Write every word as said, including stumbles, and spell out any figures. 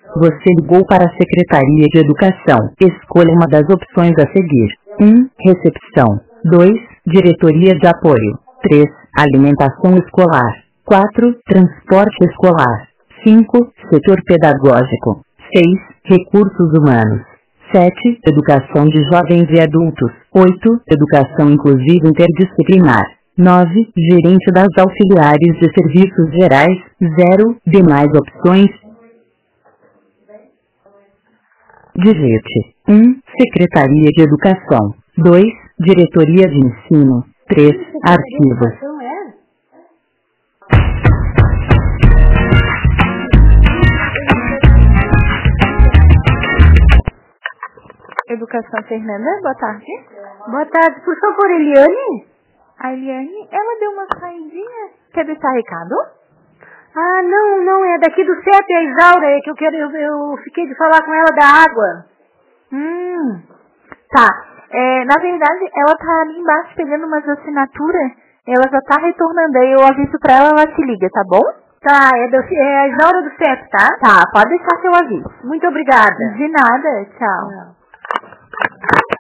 Você ligou para a Secretaria de Educação. Escolha uma das opções a seguir. um. Recepção. dois. Diretoria de Apoio. três. Alimentação escolar. quatro. Transporte escolar. cinco. Setor pedagógico. seis. Recursos humanos. sete. Educação de jovens e adultos. oito. Educação inclusiva interdisciplinar. nove. Gerente das auxiliares de serviços gerais. zero. Demais opções. Digite. um. Secretaria de Educação. dois. Diretoria de Ensino. três. Arquivos. Educação Fernanda, boa tarde. Boa tarde, por favor, Eliane? A Eliane, ela deu uma saidinha. Quer deixar recado? Ah, não, não, é daqui do C E P, a Isaura, é que eu quero, eu, eu fiquei de falar com ela da água. Hum, tá. É, na verdade, ela tá ali embaixo pegando umas assinaturas. Ela já tá retornando aí, eu aviso pra ela, ela te liga, tá bom? Tá, é, do, é a Isaura do C E P, tá? Tá, pode deixar seu aviso. Muito obrigada. De nada, tchau. Não.